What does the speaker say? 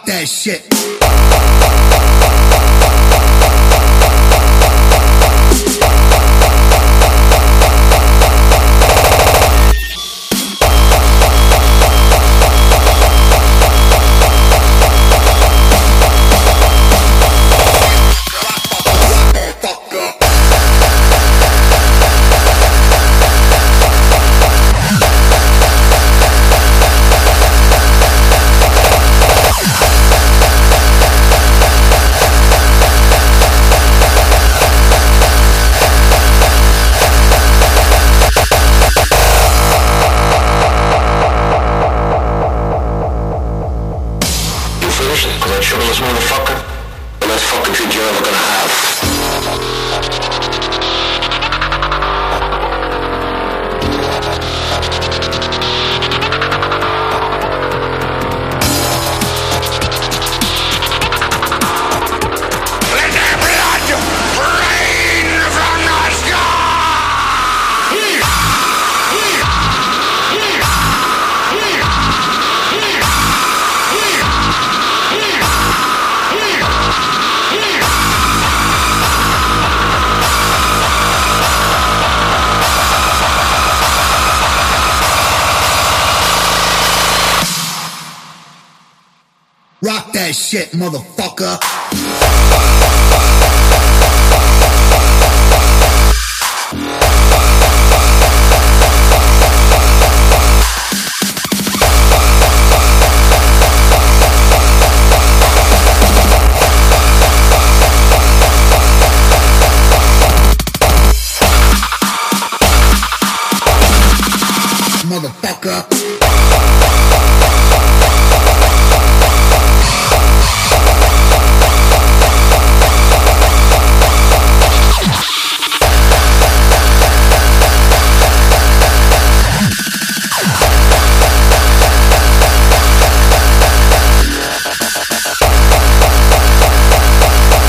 that shit. Cause I'm sure this motherfucker, the best fucking treat you're ever gonna have. Let the blood rain from the sky! Rock that shit, motherfucker. Motherfucker.